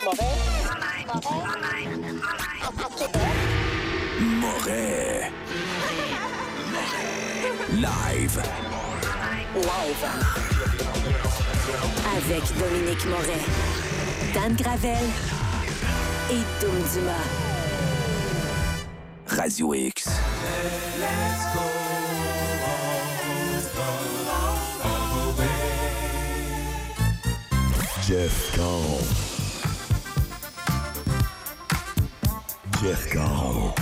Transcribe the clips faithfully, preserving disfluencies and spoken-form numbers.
Moret. Live. Live. Avec Dominique Moret, Dan Gravel et Dom Dumas. Radio X. Let's go all the way. Jeff Caron. Jeff Caron.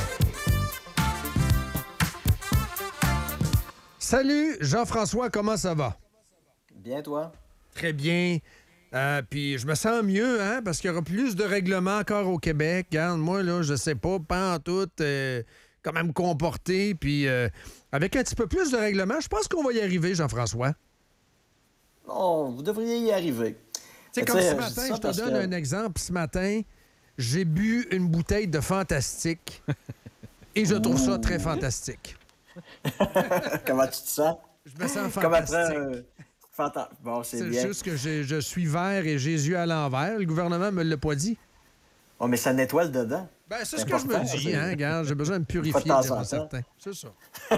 Salut, Jean-François, comment ça va? Bien, toi? Très bien. Euh, puis je me sens mieux, hein, parce qu'il y aura plus de règlements encore au Québec. Regarde, moi, là, je sais pas, pas en tout, euh, comment me comporter. Puis euh, avec un petit peu plus de règlements, je pense qu'on va y arriver, Jean-François. Oh, vous devriez y arriver. Tu sais, comme ce matin, je te donne que... un exemple. Ce matin, j'ai bu une bouteille de Fantastique et je trouve Ouh. ça très fantastique. Comment tu te sens? Je me sens fantastique. Comme après, euh, fanta... Bon, c'est, c'est bien. C'est juste que j'ai, je suis vert et Jésus à l'envers. Le gouvernement me l'a pas dit. Oh, mais ça nettoie le dedans. Ben, c'est, c'est ce que je me dis, hein, regarde. J'ai besoin de me purifier, de certain. C'est ça.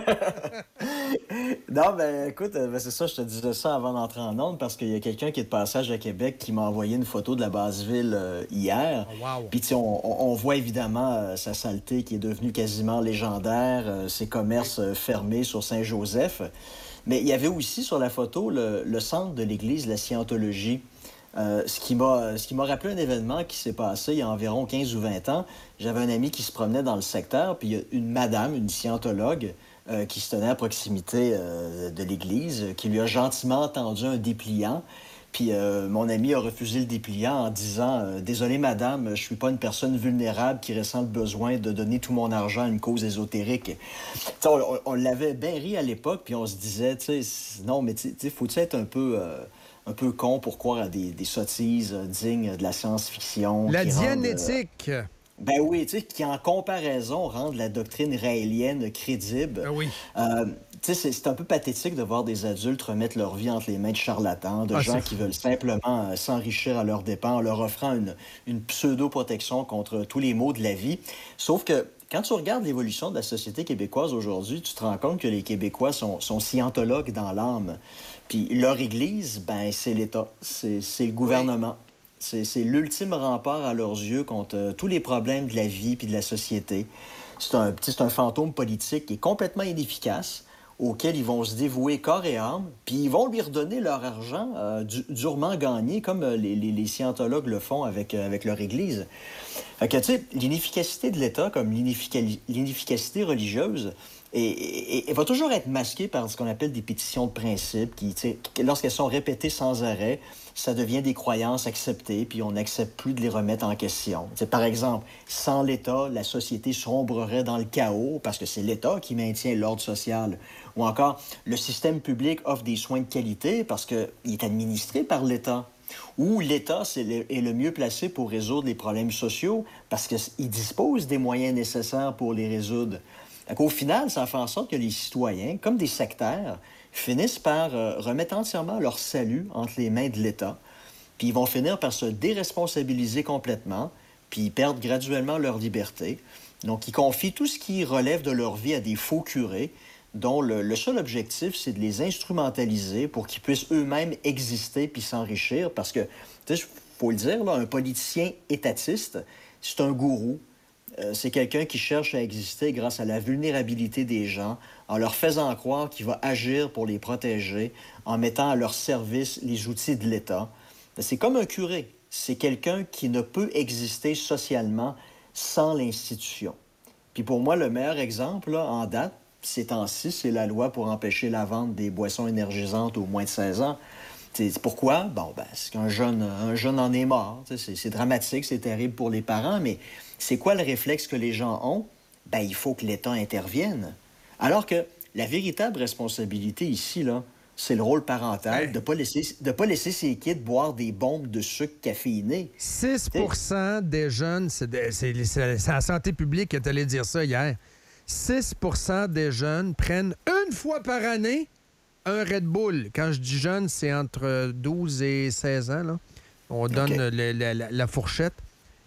Non, ben, écoute, ben, c'est ça, je te disais ça avant d'entrer en onde parce qu'il y a quelqu'un qui est de passage à Québec qui m'a envoyé une photo de la Basse-Ville euh, hier. Oh, wow. Puis, tu sais, on, on voit évidemment euh, sa saleté qui est devenue quasiment légendaire, euh, ses commerces euh, fermés sur Saint-Joseph. Mais il y avait aussi sur la photo le, le centre de l'église, la Scientologie. Euh, ce qui m'a, ce qui m'a rappelé un événement qui s'est passé il y a environ quinze ou vingt ans. J'avais un ami qui se promenait dans le secteur, puis il y a une madame, une scientologue, euh, qui se tenait à proximité euh, de l'église, qui lui a gentiment tendu un dépliant. Puis euh, mon ami a refusé le dépliant en disant euh, « Désolé, madame, je suis pas une personne vulnérable qui ressent le besoin de donner tout mon argent à une cause ésotérique. » On, on, on l'avait bien ri à l'époque, puis on se disait « Non, mais tu sais, faut-tu être un peu... Euh, un peu con pour croire à des, des sottises euh, dignes de la science-fiction. La qui dianétique. Rendent, euh, ben oui, tu sais, qui en comparaison rendent la doctrine raélienne crédible. Ben oui. Euh, tu sais, c'est, c'est un peu pathétique de voir des adultes remettre leur vie entre les mains de charlatans, de ah, gens qui veulent simplement euh, s'enrichir à leurs dépens en leur offrant une, une pseudo-protection contre tous les maux de la vie. Sauf que quand tu regardes l'évolution de la société québécoise aujourd'hui, tu te rends compte que les Québécois sont, sont scientologues dans l'âme. Puis leur église, ben c'est l'État, c'est, c'est le gouvernement. C'est, c'est l'ultime rempart à leurs yeux contre euh, tous les problèmes de la vie puis de la société. C'est un, c'est un fantôme politique qui est complètement inefficace, auquel ils vont se dévouer corps et âme, puis ils vont lui redonner leur argent euh, du, durement gagné, comme euh, les, les, les scientologues le font avec, euh, avec leur église. Fait que, tu sais, l'inefficacité de l'État comme l'ineffic- l'inefficacité religieuse, et, et, et va toujours être masquée par ce qu'on appelle des pétitions de principe, qui, lorsqu'elles sont répétées sans arrêt, ça devient des croyances acceptées, puis on n'accepte plus de les remettre en question. T'sais, par exemple, sans l'État, la société sombrerait dans le chaos, parce que c'est l'État qui maintient l'ordre social. Ou encore, le système public offre des soins de qualité parce qu'il est administré par l'État. Ou l'État c'est le, est le mieux placé pour résoudre les problèmes sociaux parce qu'il dispose des moyens nécessaires pour les résoudre. Au final, ça fait en sorte que les citoyens, comme des sectaires, finissent par euh, remettre entièrement leur salut entre les mains de l'État. Puis ils vont finir par se déresponsabiliser complètement, puis ils perdent graduellement leur liberté. Donc, ils confient tout ce qui relève de leur vie à des faux curés, dont le, le seul objectif, c'est de les instrumentaliser pour qu'ils puissent eux-mêmes exister puis s'enrichir. Parce que, tu sais, il faut le dire, là, un politicien étatiste, c'est un gourou. Euh, c'est quelqu'un qui cherche à exister grâce à la vulnérabilité des gens, en leur faisant croire qu'il va agir pour les protéger, en mettant à leur service les outils de l'État. C'est comme un curé. C'est quelqu'un qui ne peut exister socialement sans l'institution. Puis pour moi, le meilleur exemple, là, en date, ces temps-ci, c'est la loi pour empêcher la vente des boissons énergisantes aux moins de seize ans. C'est pourquoi? Bon, ben, c'est qu'un jeune, un jeune en est mort. C'est, c'est dramatique, c'est terrible pour les parents, mais c'est quoi le réflexe que les gens ont? Ben, il faut que l'État intervienne. Alors que la véritable responsabilité ici, là, c'est le rôle parental, hey. de ne pas laisser, de pas laisser ses kids boire des bombes de sucre caféiné. six pour cent T'sais? Des jeunes, c'est, de, c'est, c'est, c'est la santé publique qui est allé dire ça hier. six pour cent des jeunes prennent une fois par année un Red Bull. Quand je dis jeune, c'est entre douze et seize ans. Là. On donne okay. le, la, la, la fourchette.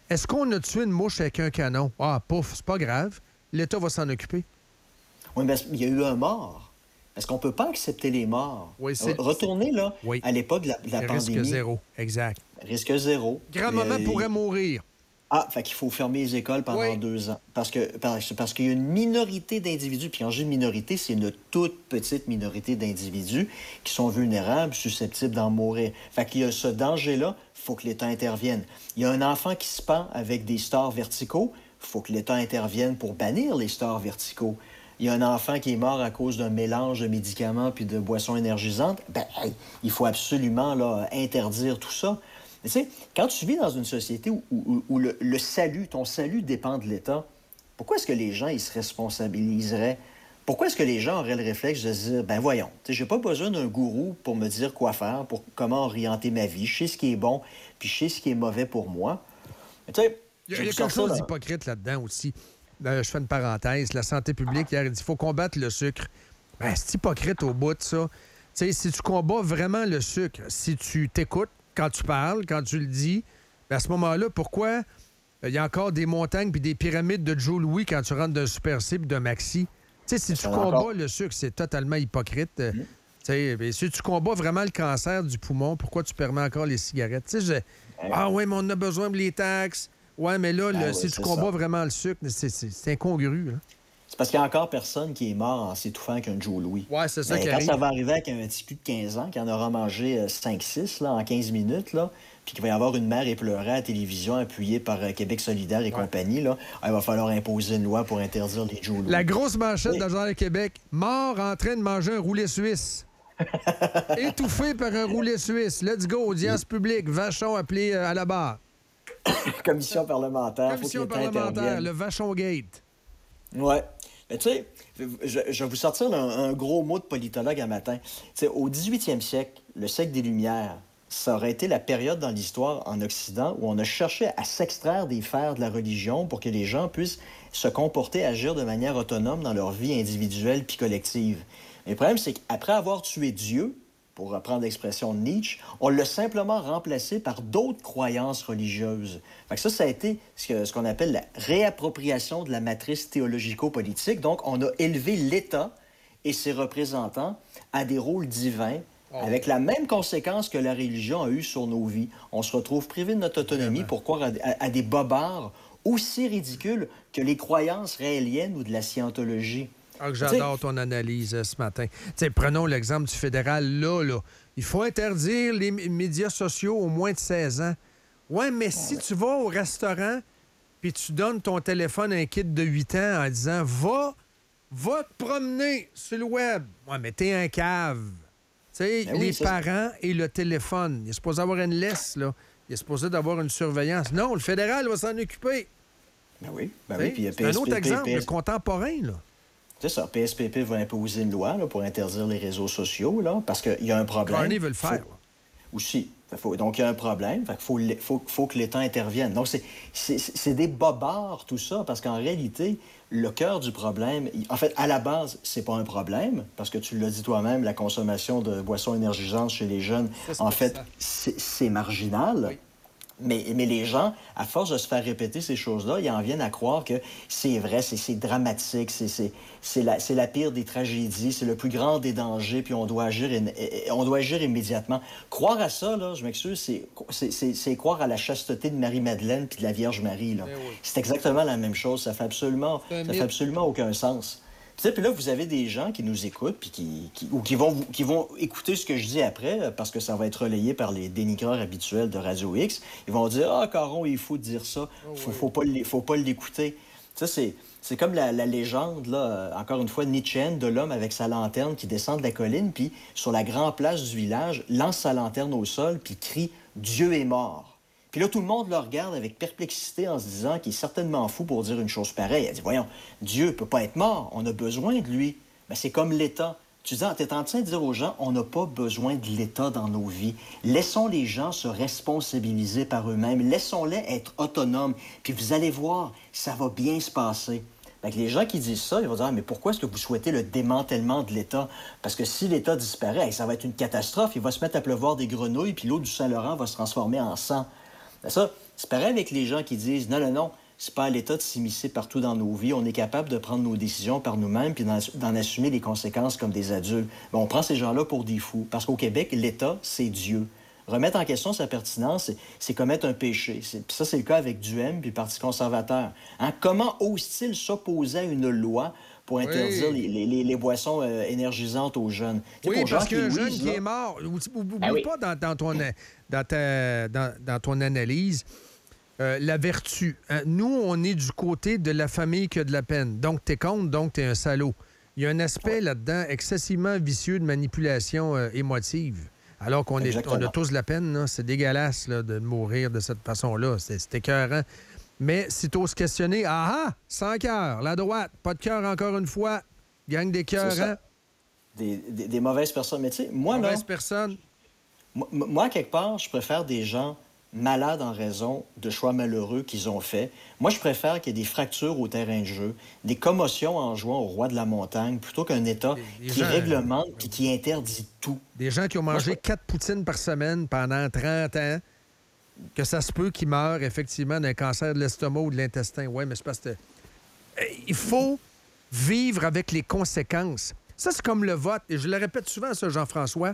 Est-ce qu'on a tué une mouche avec un canon? Ah, pouf, c'est pas grave. L'État va s'en occuper. Oui, mais il y a eu un mort. Est-ce qu'on ne peut pas accepter les morts? Oui, c'est... Retournez, là, oui. à l'époque de la, de la pandémie. Risque zéro, exact. Risque zéro. Grand-maman Euh, pourrait mourir. Ah, fait qu'il faut fermer les écoles pendant oui. deux ans. Parce que parce, parce qu'il y a une minorité d'individus, puis quand je dis minorité, c'est une toute petite minorité d'individus qui sont vulnérables, susceptibles d'en mourir. Fait qu'il y a ce danger-là, il faut que l'État intervienne. Il y a un enfant qui se pend avec des stores verticaux, il faut que l'État intervienne pour bannir les stores verticaux. Il y a un enfant qui est mort à cause d'un mélange de médicaments puis de boissons énergisantes, ben, hey, il faut absolument là, interdire tout ça. Tu sais, quand tu vis dans une société où, où, où le, le salut, ton salut dépend de l'État, pourquoi est-ce que les gens ils se responsabiliseraient? Pourquoi est-ce que les gens auraient le réflexe de se dire, ben voyons, tu sais, j'ai pas besoin d'un gourou pour me dire quoi faire, pour comment orienter ma vie. Je sais ce qui est bon, puis je sais ce qui est mauvais pour moi. Mais tu sais, il y a, il y a quelque chose d'hypocrite là-dedans aussi. Euh, je fais une parenthèse. La santé publique, hier, il dit qu'il faut combattre le sucre. Ben, c'est hypocrite au bout de ça. Tu sais, si tu combats vraiment le sucre, si tu t'écoutes, quand tu parles, quand tu le dis, bien à ce moment-là, pourquoi il y a encore des montagnes puis des pyramides de Joe Louis quand tu rentres d'un Super C puis d'un Maxi? Tu sais, si tu combats encore le sucre, c'est totalement hypocrite. Mmh. Tu sais, si tu combats vraiment le cancer du poumon, pourquoi tu permets encore les cigarettes? Tu sais, je... ah ouais, mais on a besoin de les taxes. Ouais, mais là, le, ah, si oui, tu combats ça. vraiment le sucre, c'est, c'est, c'est incongru. Là. C'est parce qu'il y a encore personne qui est mort en s'étouffant avec un Joe Louis. Ouais, c'est ça mais qui quand arrive. ça va arriver avec un petit cul de quinze ans qui en aura mangé cinq six là, en quinze minutes, là, puis qu'il va y avoir une mère éplorée à la télévision appuyée par euh, Québec solidaire et ouais. compagnie, là, il va falloir imposer une loi pour interdire les Joe Louis. La grosse manchette oui. dans le Journal de Québec, mort en train de manger un roulé suisse. Étouffé par un roulé suisse. Let's go, audience oui. publique, Vachon appelé euh, à la barre. Commission parlementaire. Commission faut que parlementaire, le Vachon Gate. Ouais. Mais tu sais, je, je vais vous sortir un, un gros mot de politologue un matin. T'sais, au dix-huitième siècle, le siècle des Lumières, ça aurait été la période dans l'histoire en Occident où on a cherché à s'extraire des fers de la religion pour que les gens puissent se comporter, agir de manière autonome dans leur vie individuelle puis collective. Mais le problème, c'est qu'après avoir tué Dieu, pour reprendre l'expression de Nietzsche, on l'a simplement remplacé par d'autres croyances religieuses. Fait que ça, ça a été ce, que, ce qu'on appelle la réappropriation de la matrice théologico-politique. Donc, on a élevé l'État et ses représentants à des rôles divins, oh. avec la même conséquence que la religion a eue sur nos vies. On se retrouve privé de notre autonomie Vraiment. pour croire à, à, à des bobards aussi ridicules que les croyances raéliennes ou de la scientologie. Ah, que j'adore ton analyse euh, ce matin. T'sais, prenons l'exemple du fédéral. Là, là, il faut interdire les m- médias sociaux aux moins de seize ans. Ouais, mais si tu vas au restaurant puis tu donnes ton téléphone à un kid de huit ans en disant « Va, va te promener sur le web. » Ouais, mais t'es un cave. Tu sais, ben les oui, parents et le téléphone. Il est supposé avoir une laisse, là. Il est supposé d'avoir une surveillance. Non, le fédéral va s'en occuper. Ben oui. Ben oui. Puis, c'est P S P P, un autre exemple, P S P P. Le contemporain, là. C'est ça. P S P P va imposer une loi là, pour interdire les réseaux sociaux, là, parce qu'il y a un problème. Carney veut le faire. Faut... Aussi. Faut... Donc, il y a un problème. Il faut... Faut... faut que l'État intervienne. Donc, c'est... C'est... c'est des bobards, tout ça, parce qu'en réalité, le cœur du problème... En fait, à la base, c'est pas un problème, parce que tu l'as dit toi-même, la consommation de boissons énergisantes chez les jeunes, ça, en fait, c'est... c'est marginal. Oui. Mais, mais les gens, à force de se faire répéter ces choses-là, ils en viennent à croire que c'est vrai, c'est, c'est dramatique, c'est, c'est, c'est, la, c'est la pire des tragédies, c'est le plus grand des dangers, puis on doit agir, on doit agir immédiatement. Croire à ça, là, je m'excuse, c'est, c'est, c'est, c'est croire à la chasteté de Marie-Madeleine puis de la Vierge Marie. Là. Oui. C'est exactement la même chose. Ça fait absolument, ça fait absolument aucun sens. Puis, puis là, vous avez des gens qui nous écoutent puis qui, qui, ou qui vont, qui vont écouter ce que je dis après parce que ça va être relayé par les dénigreurs habituels de Radio X. Ils vont dire « Ah, Caron, il faut dire ça. Il faut, faut, pas, faut pas l'écouter. » Ça, c'est, c'est comme la, la légende, là, encore une fois, Nietzscheenne, de l'homme avec sa lanterne qui descend de la colline puis sur la grande place du village, lance sa lanterne au sol puis crie « Dieu est mort ». Puis là, tout le monde le regarde avec perplexité en se disant qu'il est certainement fou pour dire une chose pareille. Elle dit, voyons, Dieu peut pas être mort, on a besoin de lui. Mais c'est comme l'État. Tu dis, t'es en train de dire aux gens, on n'a pas besoin de l'État dans nos vies. Laissons les gens se responsabiliser par eux-mêmes. Laissons-les être autonomes. Puis vous allez voir, ça va bien se passer. Fait que les gens qui disent ça, ils vont dire, ah, mais pourquoi est-ce que vous souhaitez le démantèlement de l'État? Parce que si l'État disparaît, ça va être une catastrophe. Il va se mettre à pleuvoir des grenouilles, puis l'eau du Saint-Laurent va se transformer en sang. Ça, C'est pareil avec les gens qui disent, non, non, non, c'est pas à l'État de s'immiscer partout dans nos vies. On est capable de prendre nos décisions par nous-mêmes puis d'en, d'en assumer les conséquences comme des adultes. Ben, on prend ces gens-là pour des fous. Parce qu'au Québec, l'État, c'est Dieu. Remettre en question sa pertinence, c'est, c'est commettre un péché. C'est, puis ça, c'est le cas avec Duhem puis le Parti conservateur. Hein? Comment ose-t-il s'opposer à une loi pour interdire oui. les, les, les boissons euh, énergisantes aux jeunes? C'est oui, parce qu'un jeune qui est mort, n'oublie ah, oui. pas dans, dans, ton, dans, ta, dans, dans ton analyse euh, la vertu. Hein? Nous, on est du côté de la famille qui a de la peine. Donc, t'es contre, donc t'es un salaud. Il y a un aspect ouais. là-dedans excessivement vicieux de manipulation euh, émotive. Alors qu'on est, on a tous de la peine, là. C'est dégueulasse là, de mourir de cette façon-là. C'est, c'est écœurant. Mais si tu oses questionner, ah ah, sans cœur, la droite, pas de cœur encore une fois, gang des cœurs, hein? Des, des, des mauvaises personnes. Mais tu sais, moi, mauvaises là... personnes. Moi, moi, quelque part, je préfère des gens malades en raison de choix malheureux qu'ils ont faits. Moi, je préfère qu'il y ait des fractures au terrain de jeu, des commotions en jouant au roi de la montagne, plutôt qu'un État des, des qui gens... réglemente et qui interdit tout. Des gens qui ont mangé moi, je... quatre poutines par semaine pendant trente ans, que ça se peut qu'ils meurent effectivement d'un cancer de l'estomac ou de l'intestin. Oui, mais c'est parce que... Il faut vivre avec les conséquences. Ça, c'est comme le vote. Et je le répète souvent, ça, Jean-François.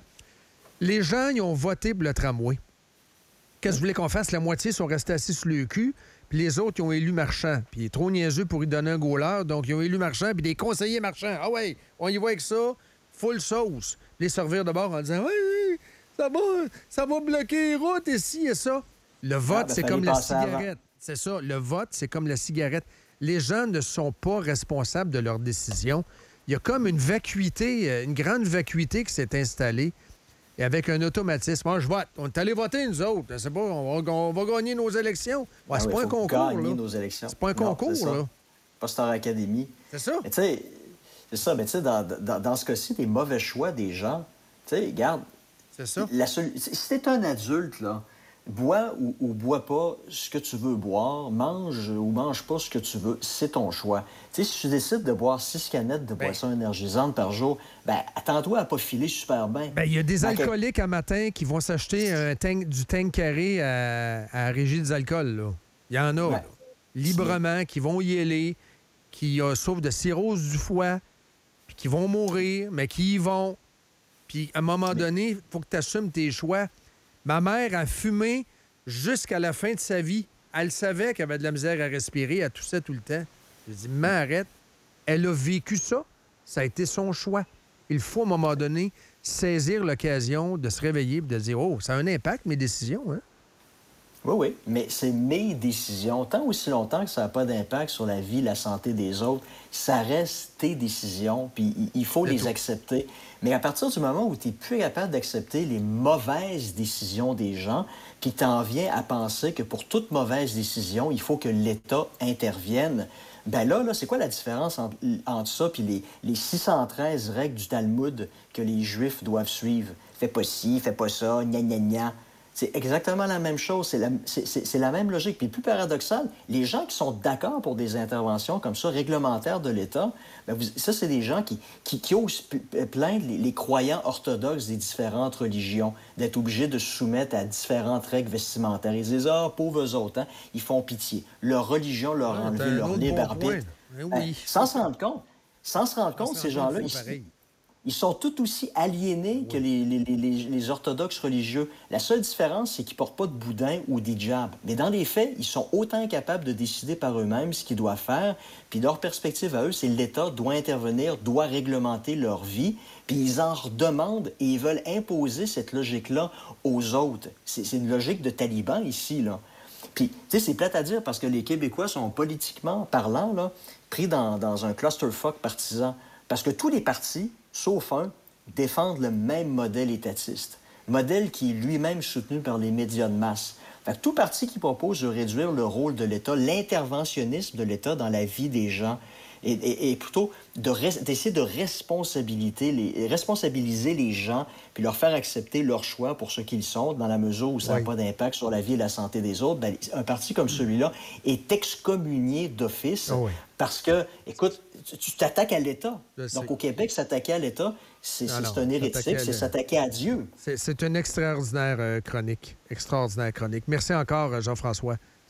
Les gens, ils ont voté pour le tramway. Qu'est-ce que vous voulez qu'on fasse? La moitié sont restés assis sur le cul, puis les autres, ils ont élu Marchand. Puis il est trop niaiseux pour y donner un goaler, donc ils ont élu Marchand, puis des conseillers Marchand. Ah ouais, on y va avec ça, full sauce. Puis les servir de bord en disant « Oui, oui, ça va, ça va bloquer les routes ici et ça. » Le vote, ah, ben, c'est comme la cigarette. Avant. C'est ça, le vote, c'est comme la cigarette. Les gens ne sont pas responsables de leurs décisions. Il y a comme une vacuité, une grande vacuité qui s'est installée. Et avec un automatisme. Moi, je vote. On est allé voter, nous autres. C'est pas, on, va, on va gagner nos élections. Ouais, ah c'est, oui, pas un concours, gagner là. nos élections. C'est pas un concours, non, c'est là. Pas Star Academy. C'est ça. Mais tu sais, c'est ça. Mais tu sais, dans, dans, dans ce cas-ci, des mauvais choix des gens, tu sais, regarde. C'est ça. La seule, si t'es un adulte, là, bois ou, ou bois pas ce que tu veux boire, mange ou mange pas ce que tu veux, c'est ton choix. Tu sais, si tu décides de boire six canettes de ben, boissons énergisantes par jour, ben attends-toi à pas filer super bien. Ben il y a des alcooliques à matin qui vont s'acheter un tank, du tank carré à, à Régie des alcools, là. Il y en a, ouais. là, librement, c'est... qui vont y aller, qui euh, souffrent de cirrhose du foie, puis qui vont mourir, mais qui y vont. Puis à un moment mais... donné, il faut que tu assumes tes choix. Ma mère a fumé jusqu'à la fin de sa vie. Elle savait qu'elle avait de la misère à respirer, elle toussait tout le temps. Je dis, mais arrête. Elle a vécu ça. Ça a été son choix. Il faut, à un moment donné, saisir l'occasion de se réveiller et de dire, oh, ça a un impact, mes décisions, hein? Oui, oui, mais c'est mes décisions. Tant aussi longtemps que ça n'a pas d'impact sur la vie, la santé des autres, ça reste tes décisions, puis il faut c'est les tout. accepter. Mais à partir du moment où tu n'es plus capable d'accepter les mauvaises décisions des gens, puis t'en viens à penser que pour toute mauvaise décision, il faut que l'État intervienne, ben là, là c'est quoi la différence entre, entre ça puis les, les six cent treize règles du Talmud que les Juifs doivent suivre? Fais pas ci, fais pas ça, gna gna gna. C'est exactement la même chose, c'est la, c'est, c'est, c'est la même logique. Puis plus paradoxal, les gens qui sont d'accord pour des interventions comme ça, réglementaires de l'État, bien, vous, ça, c'est des gens qui, qui, qui osent plaindre les, les croyants orthodoxes des différentes religions, d'être obligés de se soumettre à différentes règles vestimentaires. Ils disent « Ah, pauvres autres, hein? Ils font pitié. Leur religion leur a ah, enlevé leur libre arbitre. Bon » oui. Sans se rendre compte, sans se rendre compte, ces gens-là, ils, ils sont tout aussi aliénés oui. que les, les, les, les orthodoxes religieux. La seule différence, c'est qu'ils ne portent pas de boudin ou d'hijab. Mais dans les faits, ils sont autant incapables de décider par eux-mêmes ce qu'ils doivent faire. Puis leur perspective à eux, c'est l'État doit intervenir, doit réglementer leur vie. Puis ils en redemandent et ils veulent imposer cette logique-là aux autres. C'est, c'est une logique de taliban ici, là. Puis, tu sais, c'est plate à dire parce que les Québécois sont politiquement parlant, là, pris dans, dans un clusterfuck partisan. Parce que tous les partis, sauf un, défendent le même modèle étatiste. Modèle qui est lui-même soutenu par les médias de masse. Fait que tout parti qui propose de réduire le rôle de l'État, l'interventionnisme de l'État dans la vie des gens, et, et, et plutôt de res, d'essayer de responsabiliser les, responsabiliser les gens puis leur faire accepter leurs choix pour ce qu'ils sont, dans la mesure où ça n'a oui. pas d'impact sur la vie et la santé des autres, bien, un parti comme celui-là est excommunié d'office oh oui. parce que, écoute, tu, tu t'attaques à l'État. Donc, au Québec, s'attaquer à l'État, c'est, non, c'est, non, c'est un hérétique, c'est s'attaquer à Dieu. C'est, c'est une extraordinaire euh, chronique. Extraordinaire chronique. Merci encore, Jean-François.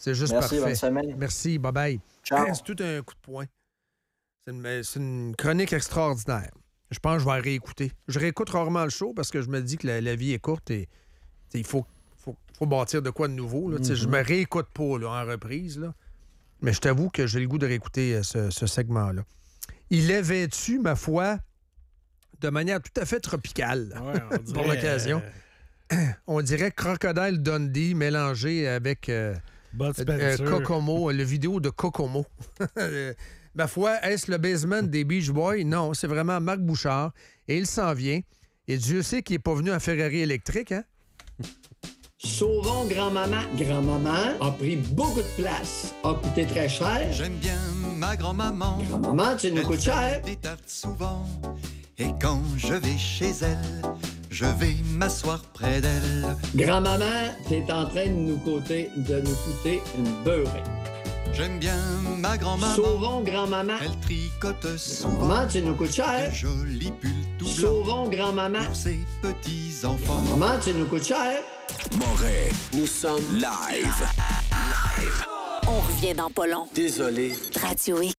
C'est juste Merci, bonne parfait. semaine. Merci, bye-bye. Ciao. C'est tout un coup de poing. C'est une, c'est une chronique extraordinaire. Je pense que je vais la réécouter. Je réécoute rarement le show parce que je me dis que la, la vie est courte et il faut, faut, faut bâtir de quoi de nouveau. Là. Mm-hmm. Je me réécoute pas là, en reprise. Là. Mais je t'avoue que j'ai le goût de réécouter ce, ce segment-là. Il est vêtu, ma foi, de manière tout à fait tropicale ouais, dirait, pour l'occasion. Euh... On dirait Crocodile Dundee mélangé avec euh, euh, Kokomo, le vidéo de Kokomo. Ma foi, est-ce le basement des Beach Boys? Non, c'est vraiment Marc Bouchard. Et il s'en vient. Et Dieu sait qu'il n'est pas venu en Ferrari électrique, hein? Sauvons grand-maman. Grand-maman a pris beaucoup de place, a coûté très cher. J'aime bien ma grand-maman. Grand-maman, tu nous coûtes cher. Des tartes souvent. Et quand je vais chez elle, je vais m'asseoir près d'elle. Grand-maman, t'es en train de nous coûter, de nous coûter une beurrée. J'aime bien ma grand-maman. Sauvons grand-maman. Elle tricote souvent. Maman, tu nous coûtes cher. De jolis pulls tout blancs. Sauvons grand-maman. Pour ses petits-enfants. Maman, tu nous coûtes cher. Moret, nous sommes live. Live. On revient dans pas long. Désolé. Radio X.